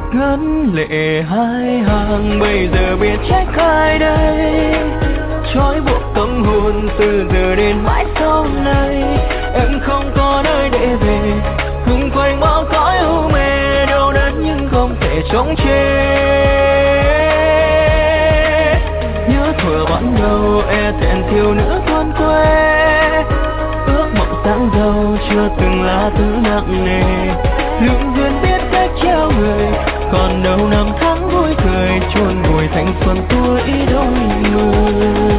ngấn lệ hai hàng, bây giờ biết trách ai đây, trói buộc tâm hồn từ giờ đến mãi sau này. Em không có nơi để về, xung quanh bao cõi u mê, đau đớn nhưng không thể chống chế. Nhớ thuở ban đầu e thẹn thiếu nữ thôn quê, ước mộng sáng giàu chưa từng là thứ nặng nề. Lương duyên biết cách treo người, còn đâu năm tháng vui cười chôn vùi thanh xuân tuổi đôi mươi.